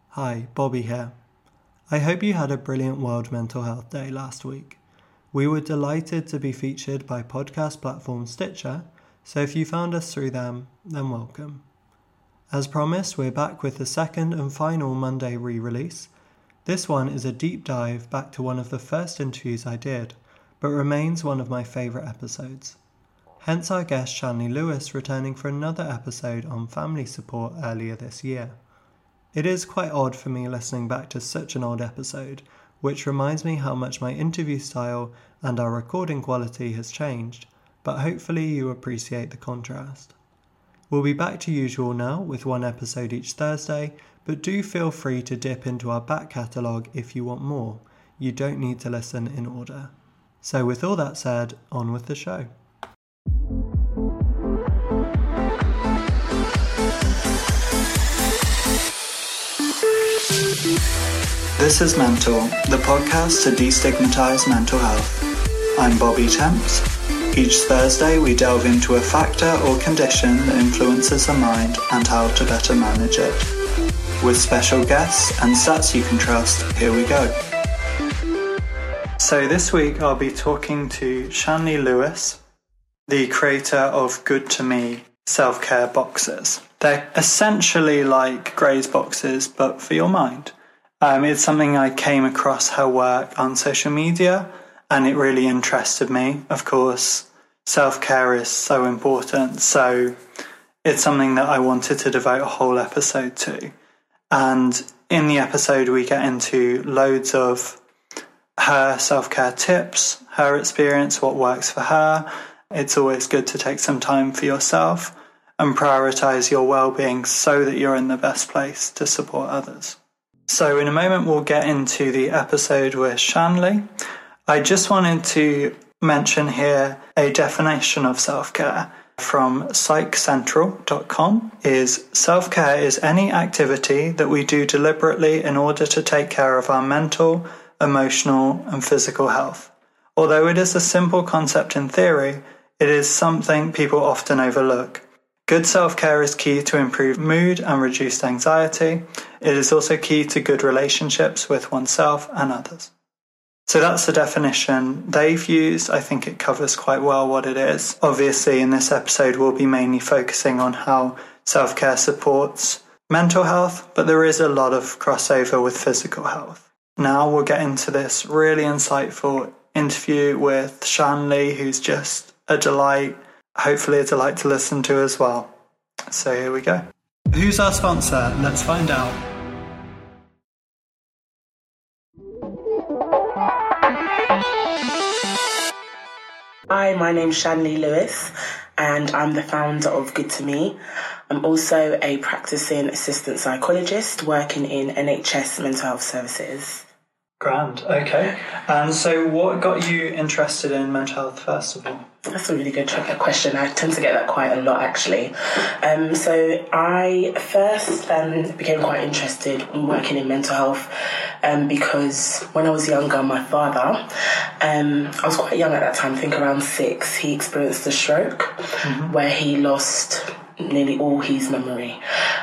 Hi, Bobby here. I hope you had a brilliant World Mental Health Day last week. We were delighted to be featured by podcast platform Stitcher, so if you found us through them, then welcome. As promised, we're back with the second and final Monday re-release. This one is a deep dive back to one of the first interviews I did, but remains one of my favourite episodes. Hence our guest Shanley Lewis returning for another episode on family support earlier this year. It is quite odd for me listening back to such an old episode, which reminds me how much my interview style and our recording quality has changed, but hopefully you appreciate the contrast. We'll be back to usual now with one episode each Thursday, but do feel free to dip into our back catalogue if you want more. You don't need to listen in order. So with all that said, on with the show. This is Mental, the podcast to destigmatise mental health. I'm Bobby Temps. Each Thursday we delve into a factor or condition that influences the mind and how to better manage it. With special guests and stats you can trust, here we go. So this week I'll be talking to Shanley Lewis, the creator of Good to Me self-care boxes. They're essentially like Graze boxes, but for your mind. It's something I came across her work on social media, and it really interested me. Of course, self-care is so important, so it's something that I wanted to devote a whole episode to. And in the episode, we get into loads of her self-care tips, her experience, what works for her. It's always good to take some time for yourself and prioritise your well-being so that you're in the best place to support others. So in a moment, we'll get into the episode with Shanley. I just wanted to mention here a definition of self-care from psychcentral.com is self-care is any activity that we do deliberately in order to take care of our mental, emotional, and physical health. Although it is a simple concept in theory, it is something people often overlook. Good self-care is key to improve mood and reduced anxiety. It is also key to good relationships with oneself and others. So that's the definition they've used. I think it covers quite well what it is. Obviously, in this episode, we'll be mainly focusing on how self-care supports mental health, but there is a lot of crossover with physical health. Now we'll get into this really insightful interview with Shanley, who's just a delight. Hopefully a delight to listen to as well. So here we go. Who's our sponsor? Let's find out. Hi, my name's Shanley Lewis and I'm the founder of Good to Me. I'm also a practicing assistant psychologist working in NHS mental health services. Grand, okay. And so what got you interested in mental health first of all? That's a really good question. I tend to get that quite a lot actually. So I first became quite interested in working in mental health because when I was younger, my father, I was quite young at that time, I think around 6, he experienced a stroke where he lost nearly all his memory.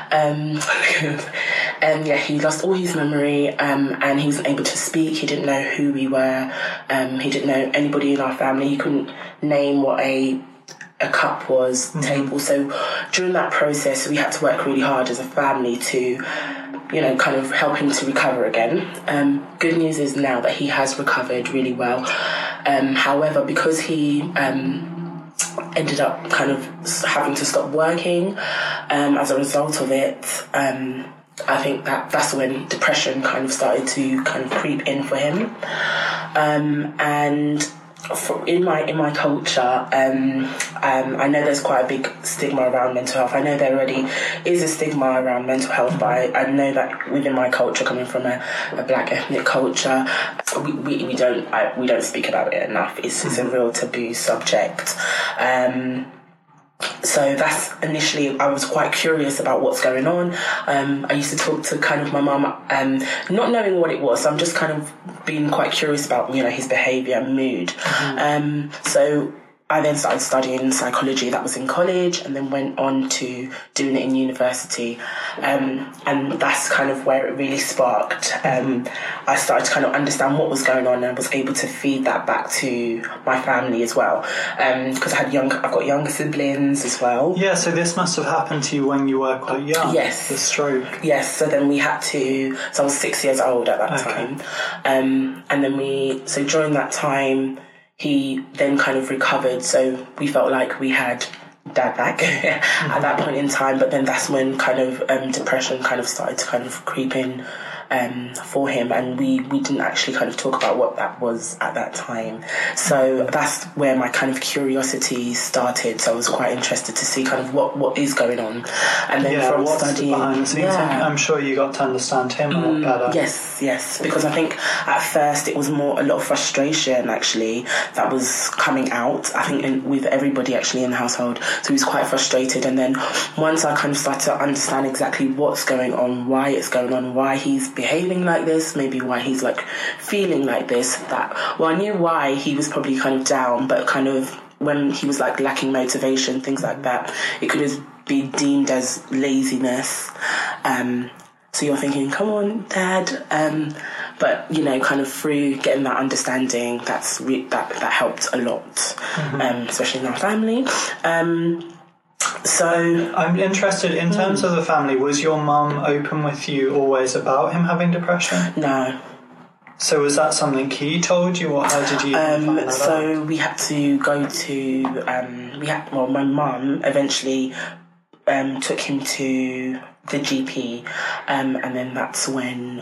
He lost all his memory and he wasn't able to speak. He didn't know who we were. He didn't know anybody in our family. He couldn't name what a cup was, table. So during that process, we had to work really hard as a family to, kind of help him to recover again. Good news is now that he has recovered really well. However, because he ended up kind of having to stop working as a result of it, I think that's when depression kind of started to kind of creep in for him. And in my culture, I know there's quite a big stigma around mental health. I know there already is a stigma around mental health, but I know that within my culture, coming from a black ethnic culture, we don't speak about it enough. It's a real taboo subject. So that's initially, I was quite curious about what's going on. I used to talk to kind of my mum, not knowing what it was. So I'm just kind of being quite curious about, his behaviour and mood. So I then started studying psychology. That was in college, and then went on to doing it in university. And that's kind of where it really sparked. I started to kind of understand what was going on, and was able to feed that back to my family as well. Because I've got younger siblings as well. Yeah, so this must have happened to you when you were quite young. Yes. The stroke. Yes, so then we had to... So I was 6 years old at that time. And then so during that time... He then kind of recovered, so we felt like we had Dad back at that point in time. But then that's when kind of depression kind of started to kind of creep in for him, and we didn't actually kind of talk about what that was at that time. So that's where my kind of curiosity started. So I was quite interested to see kind of what is going on, and then from what's studying behind the scenes. I'm sure you got to understand him a lot better. Yes, because I think at first it was more a lot of frustration actually that was coming out. I think with everybody actually in the household, so he was quite frustrated. And then once I kind of started to understand exactly what's going on, why it's going on, why he's behaving like this, maybe why he's like feeling like this, I knew why he was probably kind of down, but kind of when he was like lacking motivation, things like that, it could be deemed as laziness. So you're thinking, come on, Dad. But, kind of through getting that understanding, that helped a lot, especially in our family. So I'm interested in terms of the family. Was your mum open with you always about him having depression? No. So was that something he told you, or how did you find that so out? we had to go to my mum eventually took him to the GP, and then that's when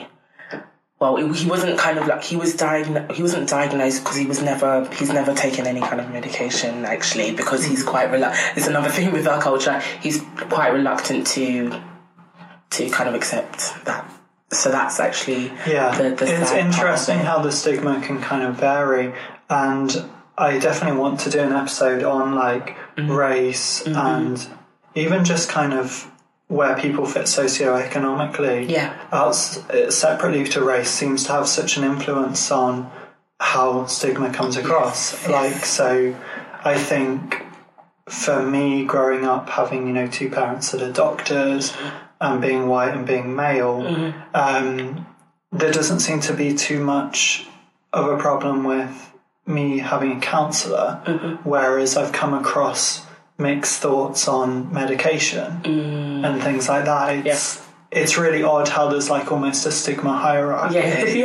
he wasn't kind of like he wasn't diagnosed because he's never taken any kind of medication actually, because he's quite it's another thing with our culture, he's quite reluctant to kind of accept that. So that's actually the it's interesting how the stigma can kind of vary, and I definitely want to do an episode on like race and even just kind of where people fit socioeconomically, separately to race, seems to have such an influence on how stigma comes across. Like, so I think for me, growing up, having, two parents that are doctors and being white and being male, there doesn't seem to be too much of a problem with me having a counsellor, whereas I've come across mixed thoughts on medication and things like that. It's really odd how there's like almost a stigma hierarchy.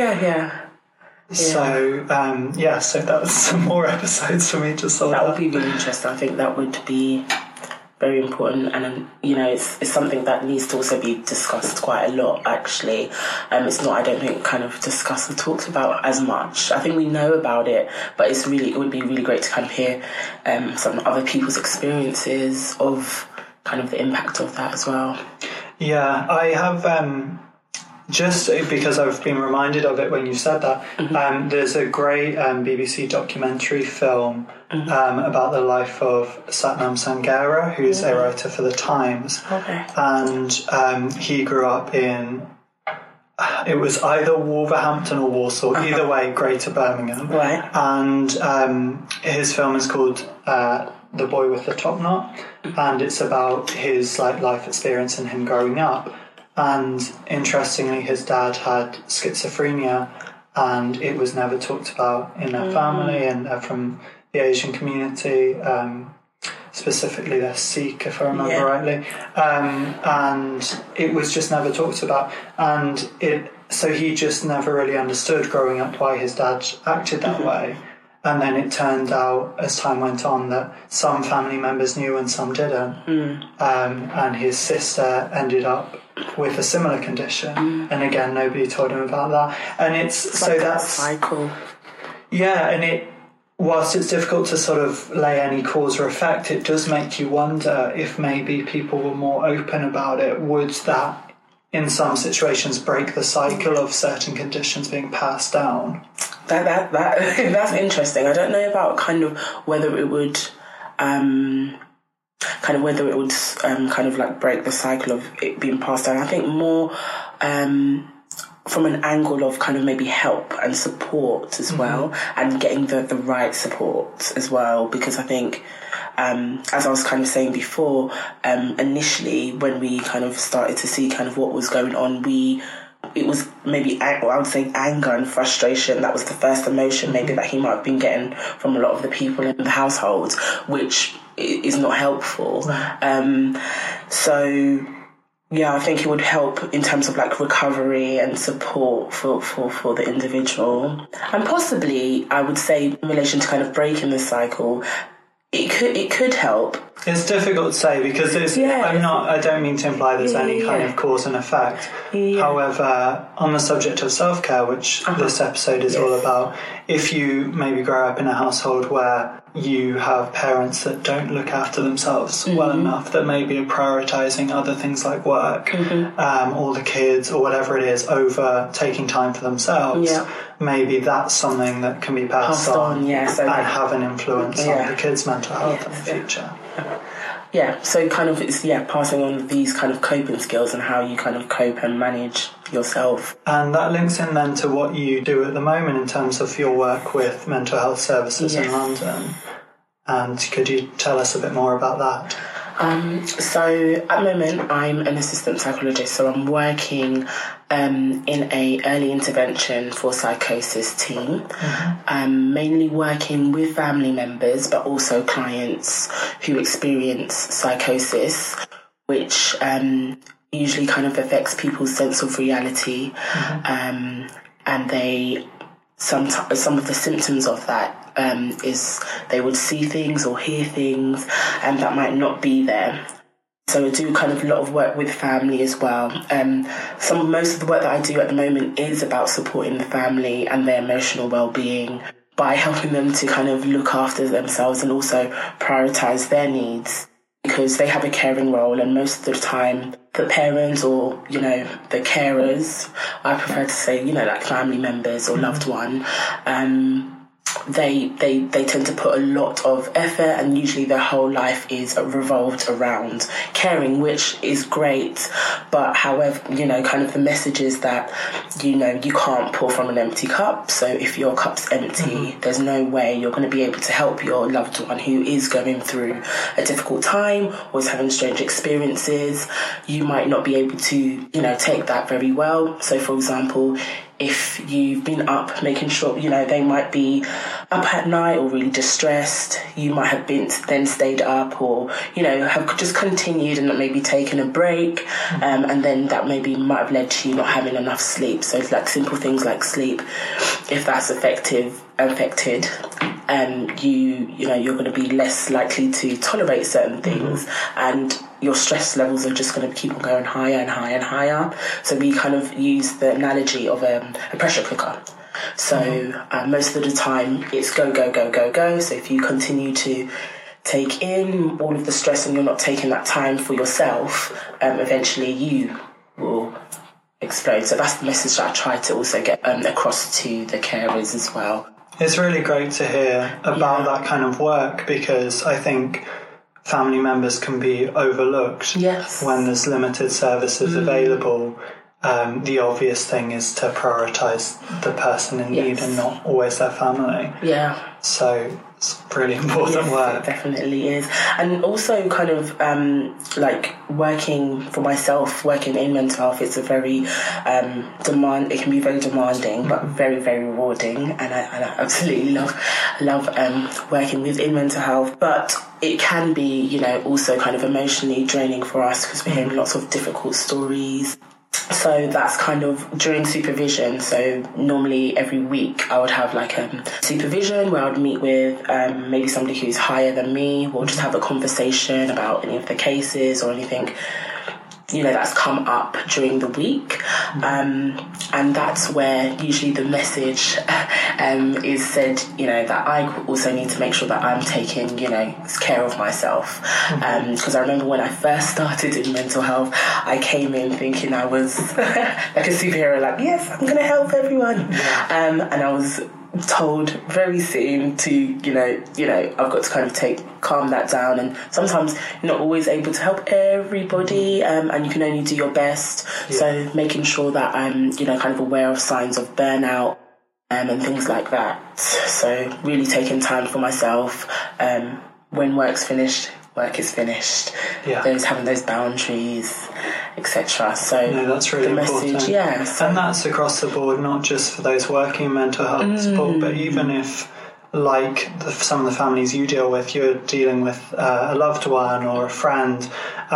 So so that's some more episodes for me to sort out. That would be really interesting. I think that would be very important, and it's something that needs to also be discussed quite a lot actually. It's not, I don't think, kind of discussed or talked about as much. I think we know about it, but it would be really great to kind of hear some other people's experiences of kind of the impact of that as well. Yeah, I have just because I've been reminded of it when you said that, there's a great BBC documentary film about the life of Satnam Sanghera, who's a writer for The Times. And he grew up in, it was either Wolverhampton or Warsaw, either way, Greater Birmingham. And his film is called The Boy with the Top Knot, and it's about his life experience and him growing up. And interestingly, his dad had schizophrenia, and it was never talked about in their family and from the Asian community, specifically they're Sikh, if I remember rightly. And it was just never talked about. And so he just never really understood growing up why his dad acted that way. And then it turned out, as time went on, that some family members knew and some didn't. And his sister ended up with a similar condition. And again, nobody told him about that. And it's so that's cycle. Yeah, and whilst it's difficult to sort of lay any cause or effect, it does make you wonder if maybe people were more open about it. Would that, in some situations, break the cycle of certain conditions being passed down? That's interesting. I don't know about kind of whether it would break the cycle of it being passed down. I think more from an angle of kind of maybe help and support as well, and getting the right support as well, because I think, as I was kind of saying before, initially when we kind of started to see kind of what was going on, it was maybe, I would say, anger and frustration. That was the first emotion maybe that he might have been getting from a lot of the people in the household, which is not helpful. So yeah, I think it would help in terms of like recovery and support for the individual. And possibly, I would say, in relation to kind of breaking the cycle, it could help. It's difficult to say because I don't mean to imply there's any kind of cause and effect. However, on the subject of self-care, which this episode is all about, if you maybe grow up in a household where you have parents that don't look after themselves well enough, that maybe are prioritising other things like work, or the kids or whatever it is over taking time for themselves, maybe that's something that can be passed on and have an influence on the kids' mental health in the future. So kind of it's passing on these kind of coping skills and how you kind of cope and manage yourself. And that links in then to what you do at the moment in terms of your work with mental health services in London. And could you tell us a bit more about that? So at the moment I'm an assistant psychologist, so I'm working in a early intervention for psychosis team, mainly working with family members but also clients who experience psychosis, which usually kind of affects people's sense of reality, and some of the symptoms of that is they would see things or hear things and that might not be there. So I do kind of a lot of work with family as well. Most of the work that I do at the moment is about supporting the family and their emotional well-being by helping them to kind of look after themselves and also prioritise their needs, because they have a caring role, and most of the time the parents or, the carers, I prefer to say, like family members or loved one, they tend to put a lot of effort, and usually their whole life is revolved around caring, which is great. But however, kind of the message is that, you can't pour from an empty cup. So if your cup's empty, there's no way you're going to be able to help your loved one who is going through a difficult time or is having strange experiences. You might not be able to, take that very well. So for example, if you've been up making sure, they might be up at night or really distressed, you might have been then stayed up or, have just continued and not maybe taken a break, and then that maybe might have led to you not having enough sleep. So it's like simple things like sleep, if that's affected, you're going to be less likely to tolerate certain things, and your stress levels are just going to keep on going higher and higher and higher. So we kind of use the analogy of a pressure cooker. So most of the time it's go, go, go, go, go. So if you continue to take in all of the stress and you're not taking that time for yourself, eventually you will explode. So that's the message that I try to also get across to the carers as well. It's really great to hear about that kind of work, because I think family members can be overlooked when there's limited services available. The obvious thing is to prioritise the person in need and not always their family. So it's really important work. It definitely is. And also kind of like working for myself, working in mental health, it's a very it can be very demanding but very, very rewarding, and I absolutely love working within mental health. But it can be, also kind of emotionally draining for us, because we're hearing lots of difficult stories. So that's kind of during supervision. So normally every week I would have like supervision where I would meet with maybe somebody who's higher than me. We'll just have a conversation about any of the cases or anything, that's come up during the week. And that's where usually the message is said, that I also need to make sure that I'm taking, care of myself. Because I remember when I first started in mental health, I came in thinking I was like a superhero, like, yes, I'm going to help everyone. And I was told very soon to, you know, I've got to kind of calm that down, and sometimes you're not always able to help everybody, and you can only do your best. Yeah. So making sure that I'm, you know, kind of aware of signs of burnout, and things like that. So really taking time for myself. When work's finished, work is finished. Yeah. Having those boundaries, etc. So no, that's really important. Message, yeah. So, and that's across the board, not just for those working in mental health support, but even if, like some of the families you deal with, you're dealing with a loved one or a friend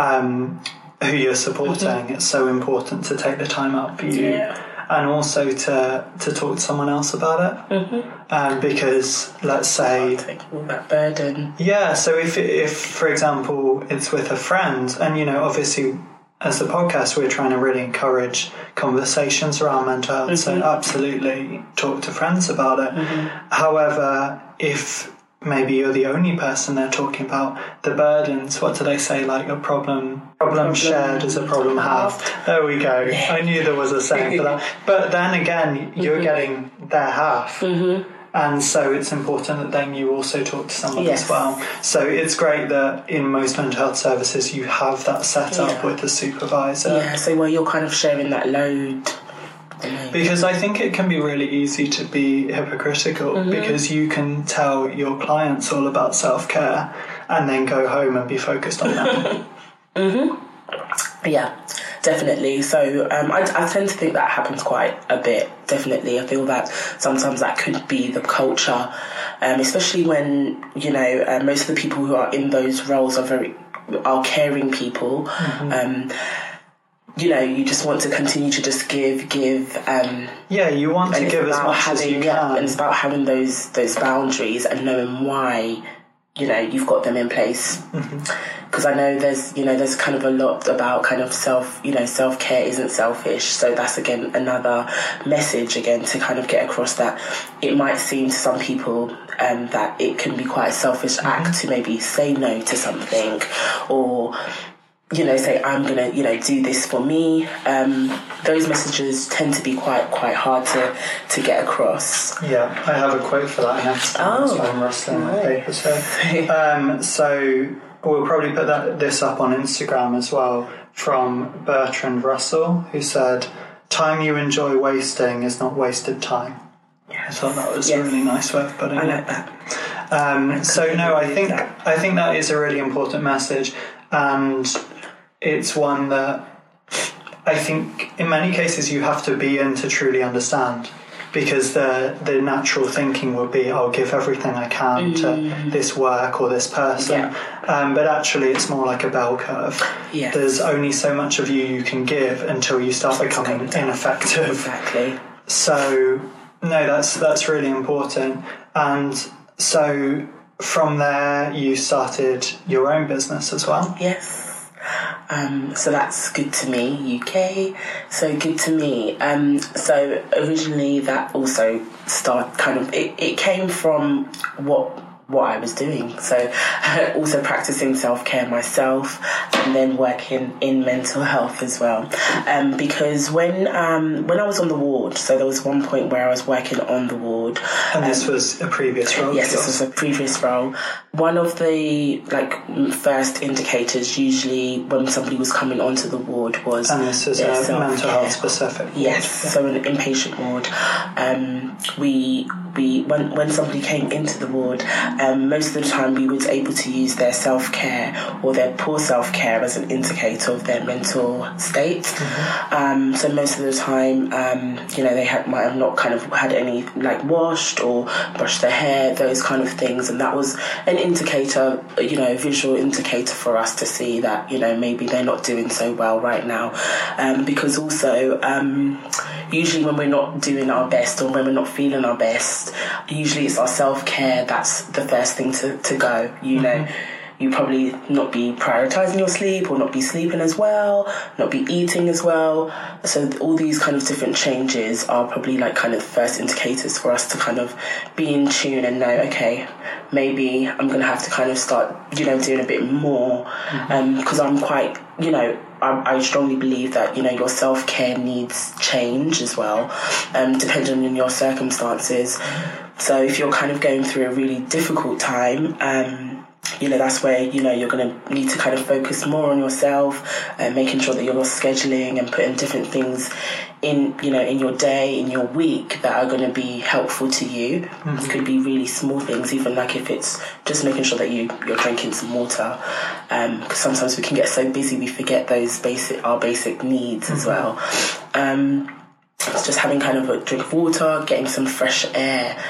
who you're supporting, it's so important to take the time out for you. Yeah. And also to talk to someone else about it, because let's say take all that burden. Yeah, so if for example it's with a friend, and you know, obviously as the podcast we're trying to really encourage conversations around mental health, so absolutely talk to friends about it. However, if maybe you're the only person they're talking about the burdens, what do they say, like a problem shared is a problem halved. There we go. I knew there was a saying for that. But then again, you're getting their half, and so it's important that then you also talk to someone as well. So it's great that in most mental health services you have that set up with the supervisor, so where you're kind of sharing that load. Because I think it can be really easy to be hypocritical, because you can tell your clients all about self-care and then go home and be focused on that. Yeah, definitely. So I tend to think that happens quite a bit, definitely. I feel that sometimes that could be the culture, especially when, you know, most of the people who are in those roles are caring people. You know, you just want to continue to just give. You want to give as much as you can. And it's about having those boundaries and knowing why, you know, you've got them in place. Because I know there's kind of a lot about kind of self-care isn't selfish. So that's, again, another message, again, to kind of get across that it might seem to some people that it can be quite a selfish act to maybe say no to something, or, you know, say, I'm going to, you know, do this for me. Those messages tend to be quite hard to get across. Yeah, I have a quote for that next time. So I'm rustling my paper. So we'll probably put this up on Instagram as well, from Bertrand Russell, who said, "Time you enjoy wasting is not wasted time." I thought that was a really nice way of putting it. I like that. So no, I think that is a really important message, and it's one that I think in many cases you have to be in to truly understand, because the natural thinking would be, I'll give everything I can to this work or this person, but actually it's more like a bell curve. There's only so much of you can give until you start becoming ineffective. Exactly. So no, that's really important. And so from there you started your own business as well. Yes. So that's Good to Me UK. So Good to Me. So originally that also it came from what I was doing. So also practicing self-care myself, and then working in mental health as well. Because when I was on the ward, so there was one point where I was working on the ward. And this was a previous role? Yes, this was a previous role. One of the first indicators usually when somebody was coming onto the ward was... And this is a mental health specific ward. Yes, so an inpatient ward. When somebody came into the ward, most of the time we were able to use their self-care or their poor self-care as an indicator of their mental state. So most of the time, they might have not kind of had any washed or brushed their hair, those kind of things, and that was an indicator, a visual indicator for us to see that maybe they're not doing so well right now, because also usually when we're not doing our best or when we're not feeling our best, usually it's our self-care that's the first thing to go. You probably not be prioritising your sleep or not be sleeping as well, not be eating as well. So all these kind of different changes are probably first indicators for us to kind of be in tune and know, okay, maybe I'm going to have to kind of start, doing a bit more, because I'm quite you know, I strongly believe that, you know, your self-care needs change as well, depending on your circumstances. So if you're kind of going through a really difficult time, you know, that's where, you know, you're going to need to kind of focus more on yourself, making sure that you're scheduling and putting different things in, you know, in your day, in your week that are going to be helpful to you. Mm-hmm. It could be really small things, even like if it's just making sure that you're drinking some water, because sometimes we can get so busy we forget those our basic needs mm-hmm. as well. It's just having kind of a drink of water, getting some fresh air.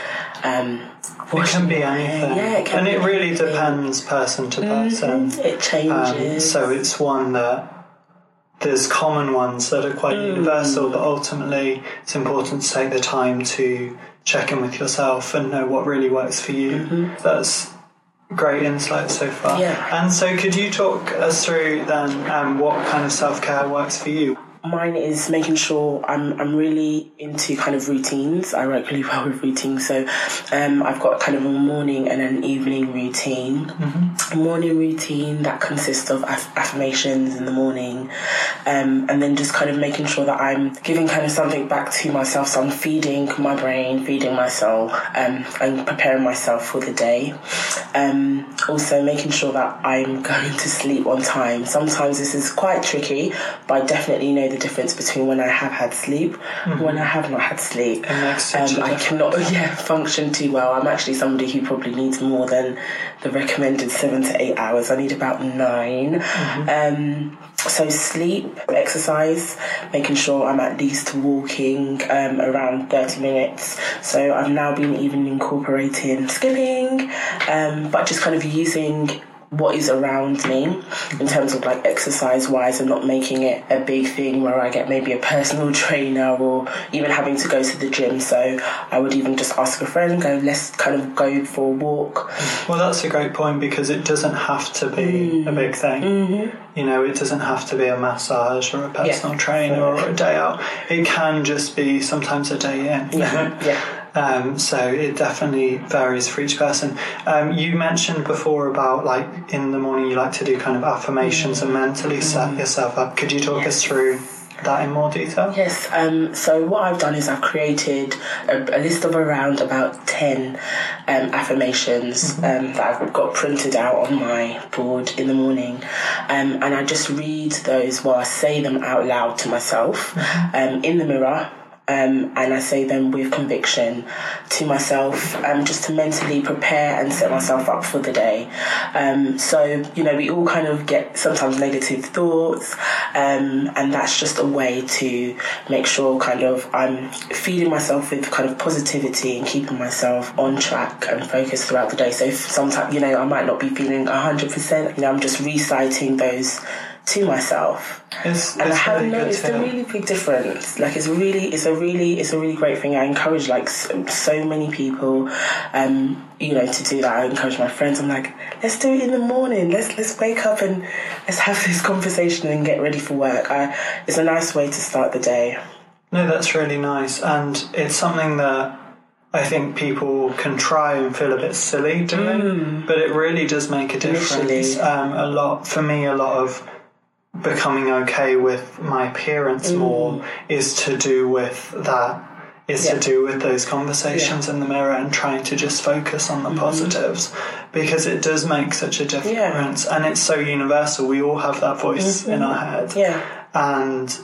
It can be anything. Yeah, it really depends person to person. Mm-hmm. It changes. So it's one that there's common ones that are quite universal, but ultimately it's important to take the time to check in with yourself and know what really works for you. Mm-hmm. That's great insight so far. Yeah. And so could you talk us through then what kind of self-care works for you? Mine is making sure I'm really into kind of routines. I work really well with routines. So I've got kind of a morning and an evening routine. Mm-hmm. A morning routine that consists of affirmations in the morning, and then just kind of making sure that I'm giving kind of something back to myself. So I'm feeding my brain, feeding my soul, and preparing myself for the day. Also making sure that I'm going to sleep on time. Sometimes this is quite tricky, but I definitely know the difference between when I have had sleep and when I have not had sleep. I cannot function too well. I'm actually somebody who probably needs more than the recommended 7 to 8 hours. I need about 9. Mm-hmm. So sleep, exercise, making sure I'm at least walking around 30 minutes. So I've now been even incorporating skipping, but just kind of using what is around me in terms of like exercise wise, and not making it a big thing where I get maybe a personal trainer or even having to go to the gym. So I would even just ask a friend, let's kind of go for a walk. Well, that's a great point, because it doesn't have to be a big thing. Mm-hmm. You know, it doesn't have to be a massage or a personal trainer or a day out. It can just be sometimes a day in. Yeah. So it definitely varies for each person. You mentioned before about like in the morning you like to do kind of affirmations and mentally set yourself up. Could you talk us through that in more detail? Yes. So what I've done is I've created a list of around about 10 affirmations that I've got printed out on my board in the morning, and I just read those while I say them out loud to myself in the mirror. And I say them with conviction to myself, just to mentally prepare and set myself up for the day. So, you know, we all kind of get sometimes negative thoughts, and that's just a way to make sure kind of I'm feeding myself with kind of positivity and keeping myself on track and focused throughout the day. So sometimes, you know, I might not be feeling 100%, you know, I'm just reciting those to myself, and I have noticed a really big difference. Like it's a really great thing. I encourage like so many people, you know, to do that. I encourage my friends. I'm like, let's do it in the morning. Let's wake up and let's have this conversation and get ready for work. It's a nice way to start the day. No, that's really nice, and it's something that I think people can try and feel a bit silly doing, but it really does make a difference. A lot of becoming okay with my appearance more is to do with that, to do with those conversations in the mirror and trying to just focus on the positives, because it does make such a difference, and it's so universal. We all have that voice in our head, and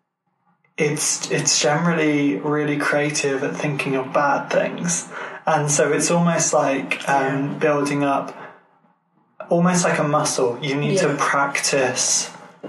it's generally really creative at thinking of bad things, and so it's almost like building up, almost like a muscle. You need to practice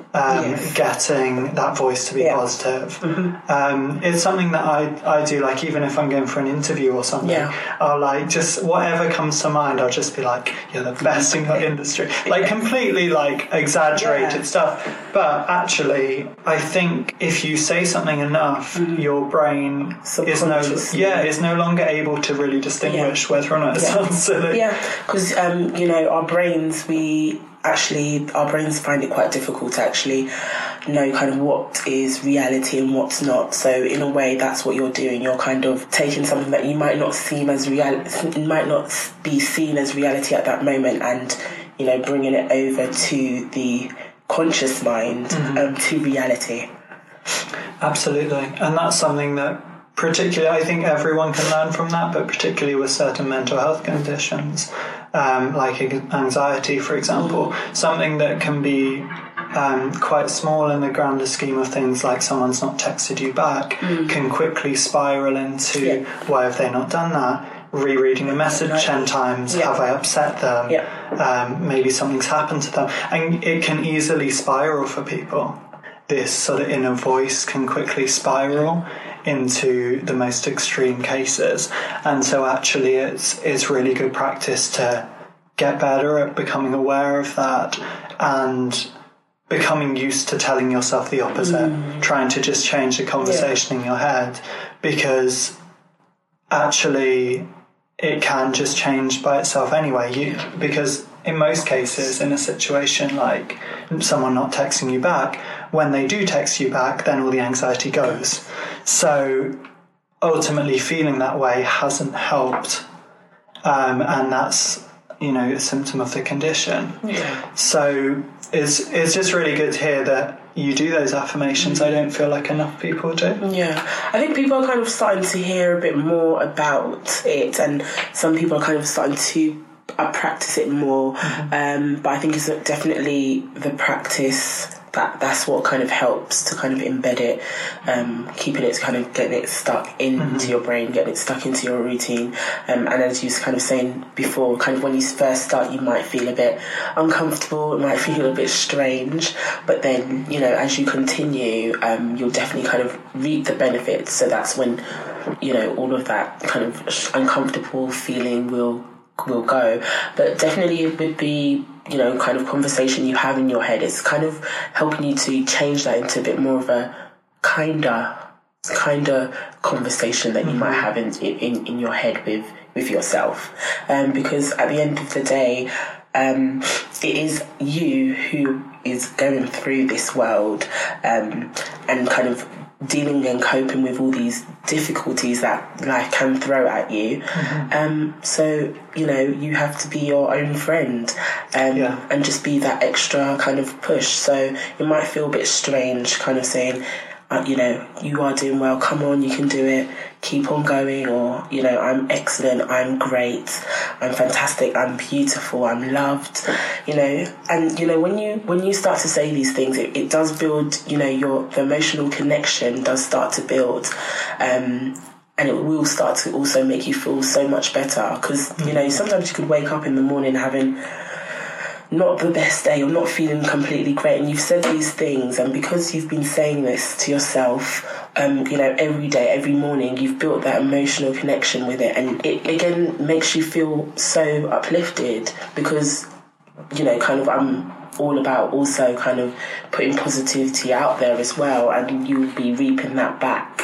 getting that voice to be positive. It's something that I do, like even if I'm going for an interview or something, I'll like just whatever comes to mind, I'll just be like, you're the best in your industry, like completely like exaggerated stuff. But actually I think if you say something enough, your brain is no longer able to really distinguish whether or not it sounds silly. Because you know, our brains find it quite difficult to actually know kind of what is reality and what's not. So in a way, that's what you're doing. You're kind of taking something that you might not be seen as reality at that moment, and you know, bringing it over to the conscious mind to reality. Absolutely. And that's something that particularly, I think everyone can learn from that, but particularly with certain mental health conditions, like anxiety, for example, something that can be quite small in the grander scheme of things, like someone's not texted you back, can quickly spiral into, why have they not done that? Rereading a message 10 times, have I upset them? Maybe something's happened to them. And it can easily spiral for people. This sort of inner voice can quickly spiral into the most extreme cases. And so actually it's really good practice to get better at becoming aware of that and becoming used to telling yourself the opposite, trying to just change the conversation in your head, because actually it can just change by itself anyway. Because in most cases, in a situation like someone not texting you back, when they do text you back, then all the anxiety goes. So ultimately feeling that way hasn't helped. And that's, a symptom of the condition. Yeah. So it's just really good to hear that you do those affirmations. I don't feel like enough people do. Yeah. I think people are kind of starting to hear a bit more about it, and some people are kind of starting to practice it more. But I think it's definitely the practice that's what kind of helps to kind of embed it, keeping it, kind of getting it stuck into your brain, getting it stuck into your routine. And as you was kind of saying before, kind of when you first start, you might feel a bit uncomfortable, it might feel a bit strange, but then, as you continue, you'll definitely kind of reap the benefits. So that's when, all of that kind of uncomfortable feeling will go. But definitely with the kind of conversation you have in your head, it's kind of helping you to change that into a bit more of a kinder conversation that you might have in your head with yourself, because at the end of the day, it is you who is going through this world, and kind of dealing and coping with all these difficulties that life can throw at you. So, you have to be your own friend, and just be that extra kind of push. So it might feel a bit strange kind of saying, you are doing well, come on, you can do it, keep on going, or, I'm excellent, I'm great, I'm fantastic, I'm beautiful, I'm loved, and, when you start to say these things, it does build, the emotional connection does start to build, and it will start to also make you feel so much better, because, sometimes you could wake up in the morning having not the best day or not feeling completely great, and you've said these things, and because you've been saying this to yourself every day, every morning, you've built that emotional connection with it, and it again makes you feel so uplifted, because kind of I'm all about also kind of putting positivity out there as well, and you'll be reaping that back.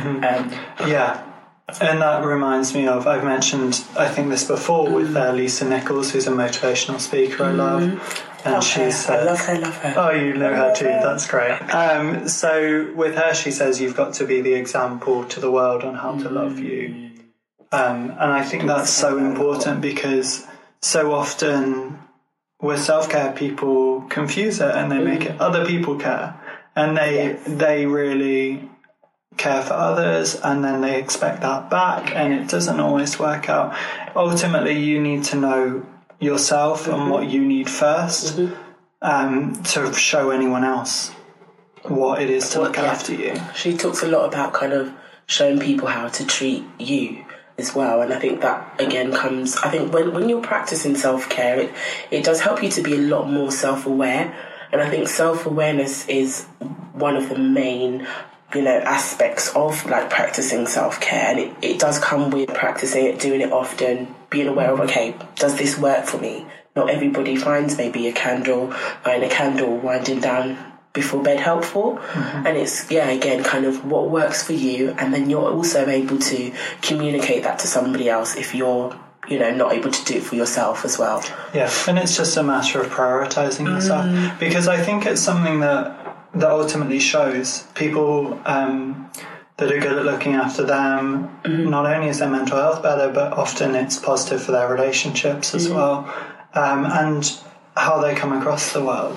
And that reminds me of, I've mentioned, I think this before, with Lisa Nichols, who's a motivational speaker I love. And she's... I love her. Oh, you know her too, that's great. So with her, she says, you've got to be the example to the world on how to love you. And I think that's so important, because so often with self-care, people confuse it and they make it other people care. And they really care for others, and then they expect that back, and it doesn't always work out. Ultimately, you need to know yourself and what you need first, to show anyone else what it is to look after you. She talks a lot about kind of showing people how to treat you as well, and I think that again comes, I think when you're practicing self-care, it does help you to be a lot more self-aware, and I think self-awareness is one of the main aspects of like practicing self-care, and it does come with practicing it, doing it often, being aware of, okay, does this work for me? Not everybody finds maybe buying a candle, winding down before bed helpful, and it's again kind of what works for you, and then you're also able to communicate that to somebody else if you're not able to do it for yourself as well. And it's just a matter of prioritizing yourself, because I think it's something that ultimately shows people that are good at looking after them. Not only is their mental health better, but often it's positive for their relationships as well, and how they come across the world.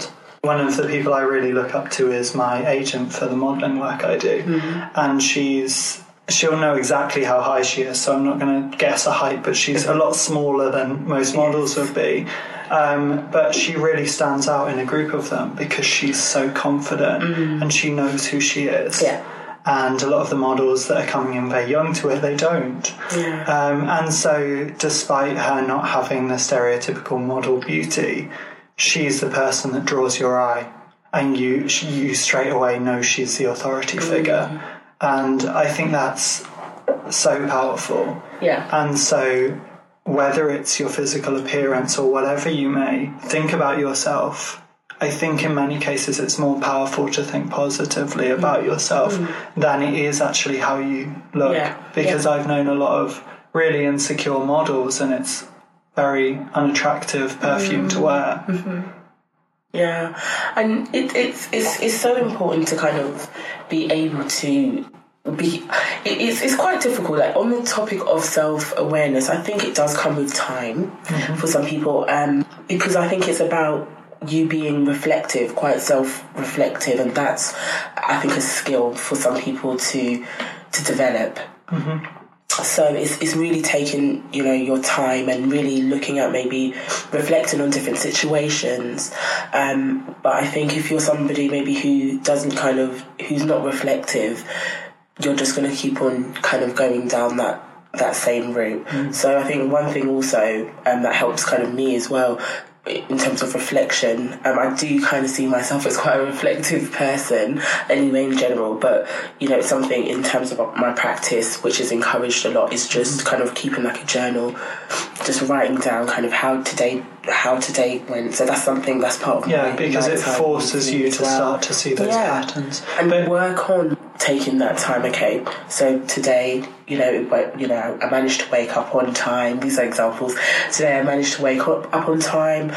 one of the people I really look up to is my agent for the modelling work I do. And she'll know exactly how high she is, so I'm not going to guess a height, but she's a lot smaller than most models would be. But she really stands out in a group of them because she's so confident and she knows who she is. Yeah. And a lot of the models that are coming in very young to it, they don't. Yeah. And so despite her not having the stereotypical model beauty, she's the person that draws your eye, and you straight away know she's the authority figure. And I think that's so powerful. Yeah. And so whether it's your physical appearance or whatever you may think about yourself, I think in many cases it's more powerful to think positively about yourself than it is actually how you look. Because I've known a lot of really insecure models, and it's very unattractive perfume to wear. Yeah, and it's so important to kind of be able to be. It's quite difficult. Like on the topic of self-awareness, I think it does come with time for some people, because I think it's about you being reflective, quite self-reflective, and that's, I think, a skill for some people to develop. So it's really taking, your time and really looking at maybe reflecting on different situations. But I think if you're somebody maybe who's not reflective, you're just going to keep on kind of going down that same route. So I think one thing also that helps kind of me as well in terms of reflection, I do kind of see myself as quite a reflective person anyway in general, but something in terms of my practice which is encouraged a lot is just kind of keeping like a journal, just writing down kind of how today went. So that's something that's part of my because it forces you to start to see those patterns and work on taking that time. Okay, so today I managed to wake up on time. These are examples. Today I managed to wake up on time.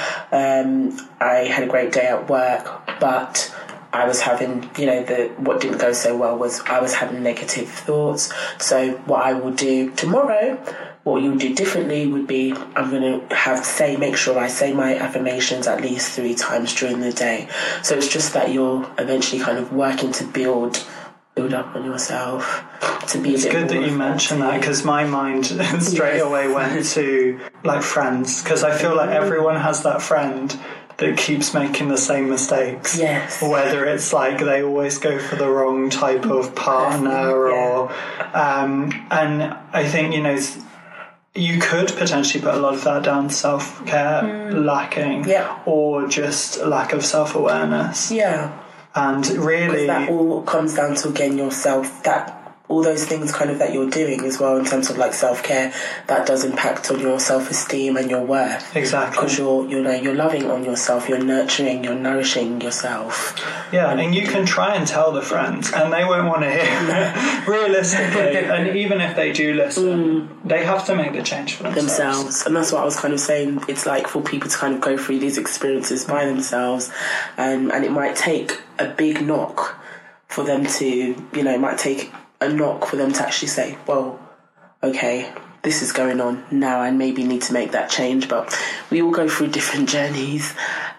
I had a great day at work, but I was having, what didn't go so well was I was having negative thoughts. So what I will do tomorrow, what you'll do differently would be I'm going to make sure I say my affirmations at least 3 times during the day. So it's just that you're eventually kind of working to build up on yourself, to be it's good that you mentioned that, because my mind straight away went to like friends, because I feel like everyone has that friend that keeps making the same mistakes. Yes. Whether it's like they always go for the wrong type of partner or and I think you could potentially put a lot of that down to self-care lacking or just lack of self-awareness. And really, that all comes down to, again, yourself, that all those things kind of that you're doing as well in terms of like self-care, that does impact on your self-esteem and your worth. Exactly. Because you're loving on yourself, you're nurturing, you're nourishing yourself. Yeah, and you can try and tell the friends and they won't want to hear it, realistically. And even if they do listen, they have to make the change for themselves. And that's what I was kind of saying. It's like for people to kind of go through these experiences by themselves, and it might take a big knock for them to, it might take a knock for them to actually say, well, okay, this is going on now, I maybe need to make that change. But we all go through different journeys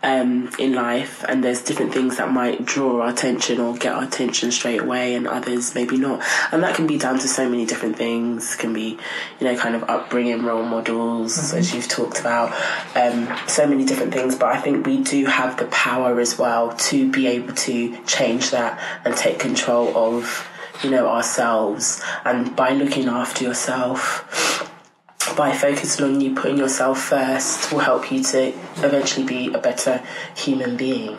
in life, and there's different things that might draw our attention or get our attention straight away, and others maybe not. And that can be down to so many different things. It can be, kind of upbringing, role models, as you've talked about, so many different things. But I think we do have the power as well to be able to change that and take control of ourselves. And by looking after yourself, by focusing on you, putting yourself first, will help you to eventually be a better human being.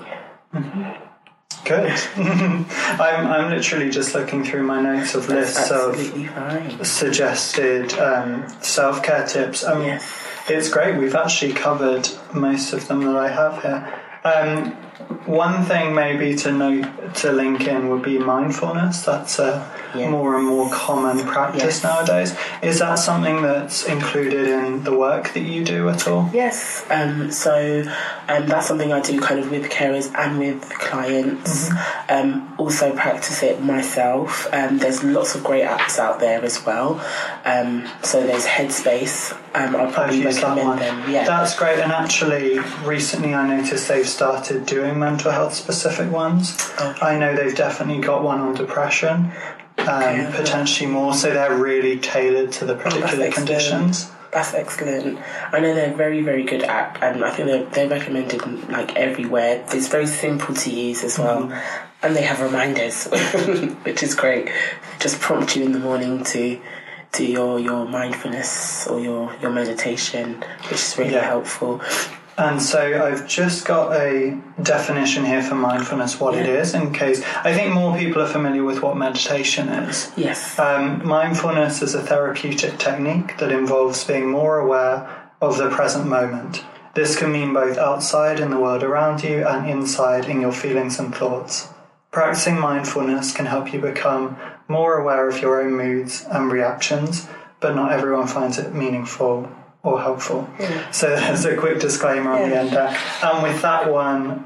Good. I'm literally just looking through my notes of lists of suggested self-care tips. It's great. We've actually covered most of them that I have here. One thing maybe to link in would be mindfulness. That's a more and more common practice nowadays. Is that something that's included in the work that you do at all? Yes. So that's something I do kind of with carers and with clients. Also practice it myself. There's lots of great apps out there as well. So there's Headspace. I'll probably recommend them. Yeah, that's great. And actually, recently I noticed they've started doing doing mental health specific ones. Okay. I know they've definitely got one on depression, potentially more, so they're really tailored to the particular conditions. That's excellent. I know they're very, very good at, and I think they're recommended like everywhere. It's very simple to use as well. And they have reminders, which is great. Just prompt you in the morning to do your mindfulness or your meditation, which is really helpful. And so I've just got a definition here for mindfulness, what it is, in case... I think more people are familiar with what meditation is. Yes. Mindfulness is a therapeutic technique that involves being more aware of the present moment. This can mean both outside in the world around you and inside in your feelings and thoughts. Practicing mindfulness can help you become more aware of your own moods and reactions, but not everyone finds it meaningful or helpful. So there's a quick disclaimer on the end there. And with that one,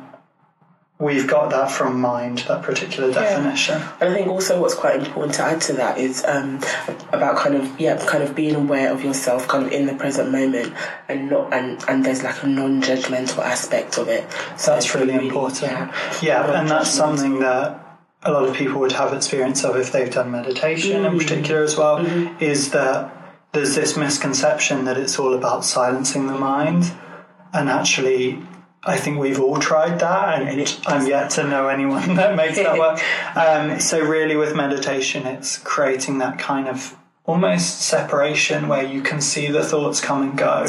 we've got that from Mind, that particular definition. And I think also what's quite important to add to that is about kind of being aware of yourself kind of in the present moment, and not and there's like a non-judgmental aspect of it. So that's really important. And that's something that a lot of people would have experience of if they've done meditation in particular as well, is that there's this misconception that it's all about silencing the mind, and actually I think we've all tried that, and I'm yet to know anyone that makes that work. So really with meditation, it's creating that kind of almost separation where you can see the thoughts come and go,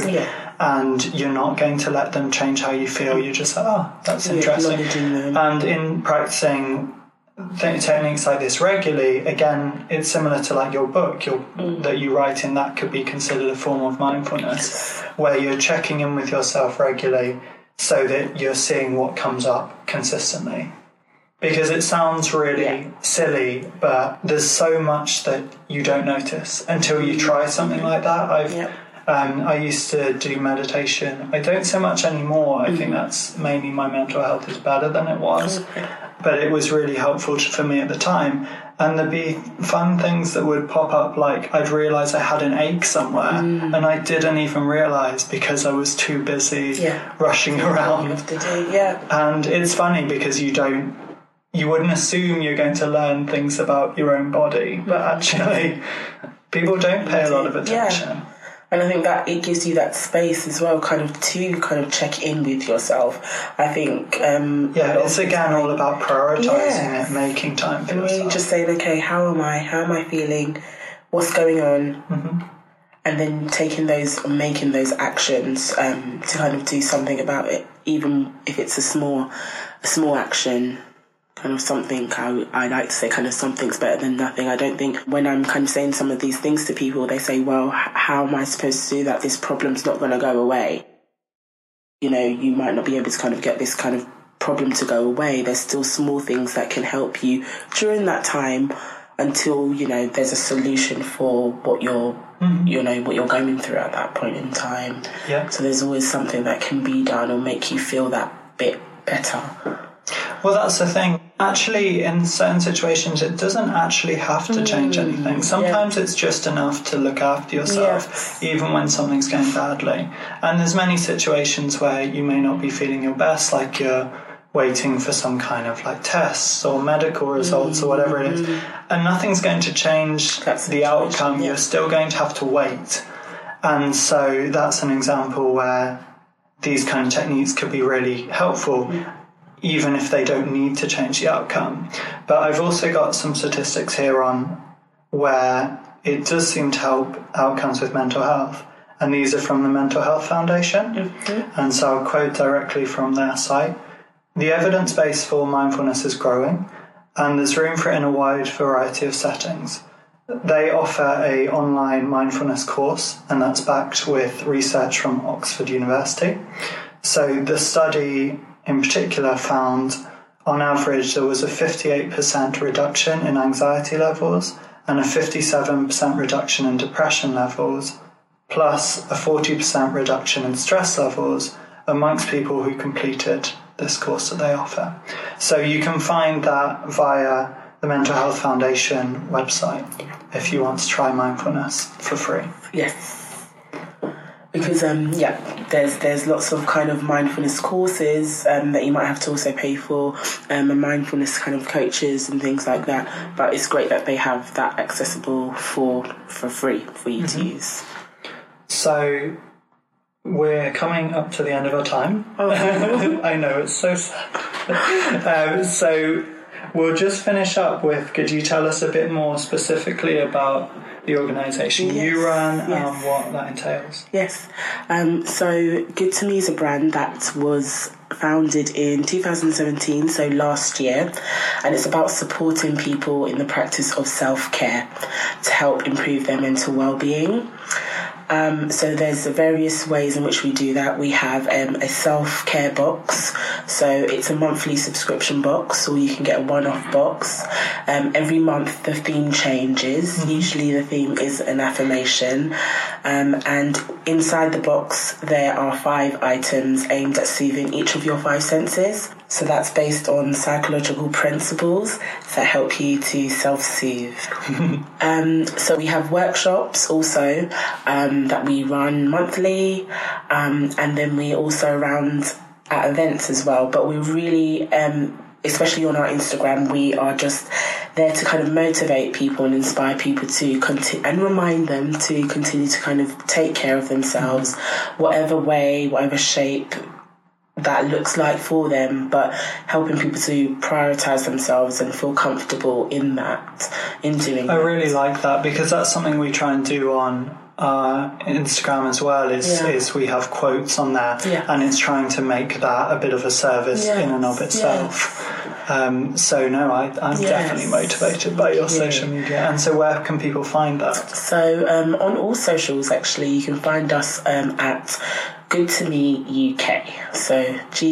and you're not going to let them change how you feel. You're just like, that's interesting. And in practicing techniques like this regularly, again, it's similar to like your book that you write in. That could be considered a form of mindfulness, where you're checking in with yourself regularly so that you're seeing what comes up consistently. Because it sounds really silly, but there's so much that you don't notice until you try something like that. I used to do meditation. I don't so much anymore. I think that's mainly my mental health is better than it was. But it was really helpful for me at the time. And there'd be fun things that would pop up, like I'd realise I had an ache somewhere and I didn't even realise because I was too busy rushing around. And it's funny because you wouldn't assume you're going to learn things about your own body, but actually people don't pay a lot of attention. And I think that it gives you that space as well, to check in with yourself. I think it's again all about prioritising it, making time for yourself. Really just saying, okay, how am I feeling? What's going on? And then making those actions to kind of do something about it, even if it's a small action. Kind of something, I like to say kind of something's better than nothing. I don't think when I'm kind of saying some of these things to people, they say, well, how am I supposed to do that? This problem's not going to go away. You know, you might not be able to kind of get this kind of problem to go away. There's still small things that can help you during that time until, there's a solution for what you're, what you're going through at that point in time. Yeah. So there's always something that can be done or make you feel that bit better. Well, that's the thing. Actually, in certain situations, it doesn't actually have to change anything. Sometimes it's just enough to look after yourself, even when something's going badly. And there's many situations where you may not be feeling your best, like you're waiting for some kind of like tests or medical results or whatever it is. And nothing's going to change the outcome. You're still going to have to wait. And so that's an example where these kind of techniques could be really helpful, even if they don't need to change the outcome. But I've also got some statistics here on where it does seem to help outcomes with mental health. And these are from the Mental Health Foundation. And so I'll quote directly from their site. The evidence base for mindfulness is growing, and there's room for it in a wide variety of settings. They offer an online mindfulness course, and that's backed with research from Oxford University. So the study in particular found, on average, there was a 58% reduction in anxiety levels and a 57% reduction in depression levels, plus a 40% reduction in stress levels amongst people who completed this course that they offer. So you can find that via the Mental Health Foundation website if you want to try mindfulness for free. Yes. Because, there's lots of kind of mindfulness courses that you might have to also pay for, and mindfulness kind of coaches and things like that. But it's great that they have that accessible for free for you to use. So we're coming up to the end of our time. Oh. I know, it's so sad. So we'll just finish up with, could you tell us a bit more specifically about the organisation you run and what that entails? Yes. So Good to Me is a brand that was founded in 2017, so last year, and it's about supporting people in the practice of self-care to help improve their mental well-being. So there's various ways in which we do that. We have a self-care box, so it's a monthly subscription box, or you can get a one-off box. Every month the theme changes. Usually the theme is an affirmation, and inside the box there are 5 items aimed at soothing each of your 5 senses. So that's based on psychological principles that help you to self-soothe. So we have workshops also that we run monthly, and then we also round at events as well. But we really, especially on our Instagram, we are just there to kind of motivate people and inspire people to continue and remind them to continue to kind of take care of themselves, whatever way, whatever shape that looks like for them, but helping people to prioritise themselves and feel comfortable in doing that. I really like that, because that's something we try and do on Instagram as well, is we have quotes on there, and it's trying to make that a bit of a service in and of itself. So no, I'm definitely motivated by your social media. And so where can people find that? So on all socials, actually, you can find us at Good to Me UK. So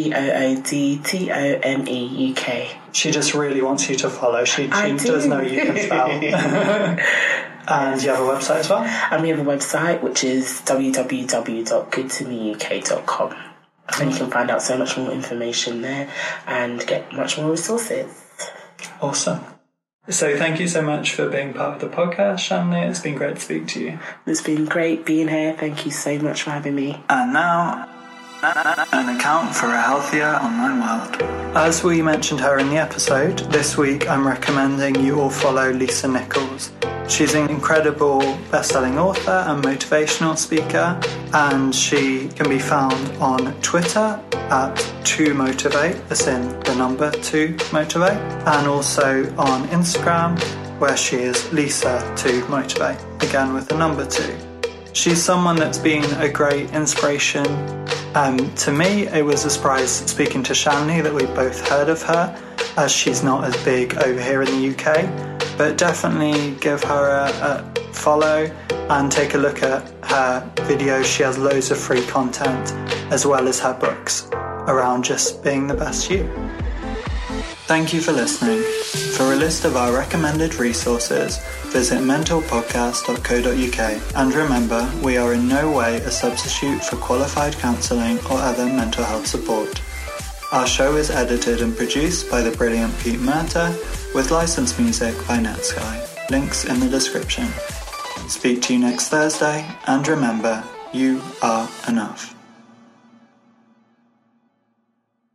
GOODTOME UK. She just really wants you to follow. She does know you can spell. And you have a website as well? And we have a website, which is www.goodtomeuk.com. And you can find out so much more information there and get much more resources. Awesome. So thank you so much for being part of the podcast, Shanley. It's been great to speak to you. It's been great being here. Thank you so much for having me. And now, an account for a healthier online world. As we mentioned her in the episode, this week I'm recommending you all follow Lisa Nichols. She's an incredible best-selling author and motivational speaker, and she can be found on Twitter at 2motivate, as in the number 2motivate, and also on Instagram, where she is Lisa2motivate, again with the number 2. She's someone that's been a great inspiration to me. It was a surprise speaking to Shanley that we both heard of her, as she's not as big over here in the UK. But definitely give her a follow and take a look at her videos. She has loads of free content, as well as her books around just being the best you. Thank you for listening. For a list of our recommended resources, visit mentalpodcast.co.uk. And remember, we are in no way a substitute for qualified counselling or other mental health support. Our show is edited and produced by the brilliant Pete Murta, with licensed music by Netsky. Links in the description. Speak to you next Thursday, and remember, you are enough.